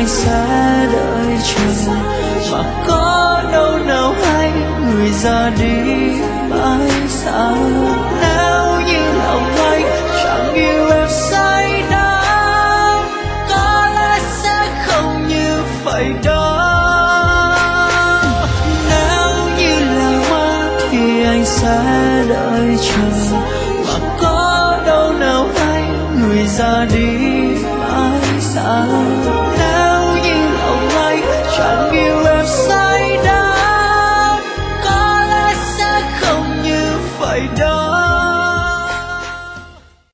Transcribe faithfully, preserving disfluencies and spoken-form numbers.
anh sẽ đợi chờ, mà có đâu nào hay người ra đi mãi xa. Nếu như lòng anh chẳng yêu em say đắm, có lẽ sẽ không như vậy đâu. Nếu như là mơ thì anh sẽ đợi chờ, mà có đâu nào hay người ra đi mãi xa. Nếu như lòng anh chẳng yêu em say